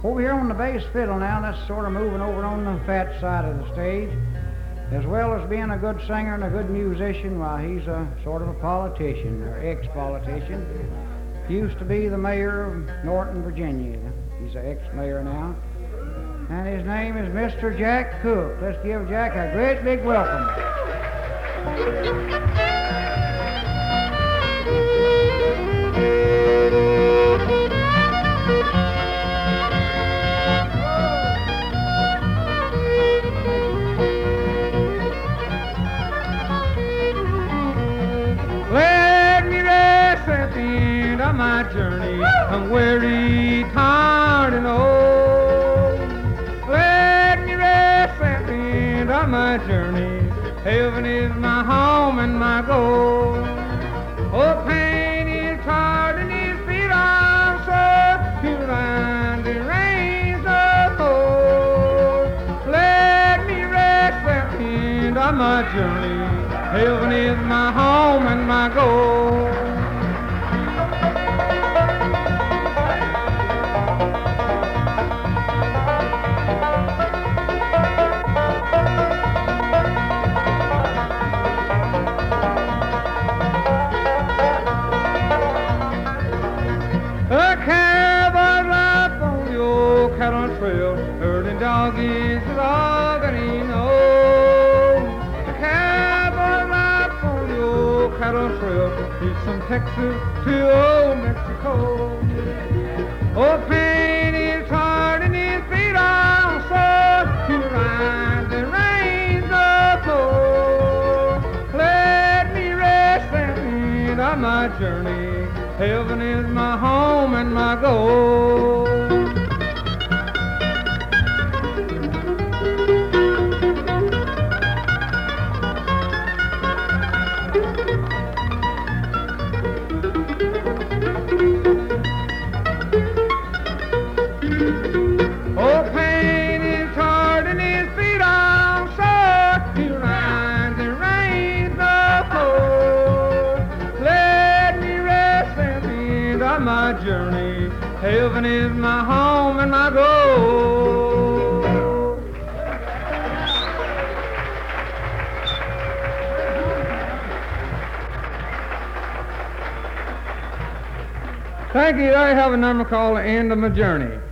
Over here on the bass fiddle now, that's sort of moving over on the fat side of the stage. As well as being a good singer and a good musician, why, he's a sort of a politician, or ex-politician. He used to be the mayor of Norton, Virginia. He's an ex-mayor now. And his name is Mr. Jack Cook. Let's give Jack a great big welcome. Let me rest at the end of my journey. I'm weary, tired, and old. Let me rest at the end of my journey. Heaven is my home and my goal. Oh, pain is hard and his feet are sore. He'll wind the reins of cold. Let me rest at the end of my journey. Heaven is my home and my goal. A cowboy life on the old cattle trail, herding doggies is all that he knows. A cowboy life on the old cattle trail, he's from Texas to old Mexico. Oh, pain is hard and his feet are sore. He rides the reins of cold. Let me rest at the end of my journey. Heaven is my home and my goal. Oh, pain is hard and his feet are sore. He rides the reins of cold. Let me rest at the end of my journey. Heaven is my home and my goal. Thank you. I have a number called The End of My Journey.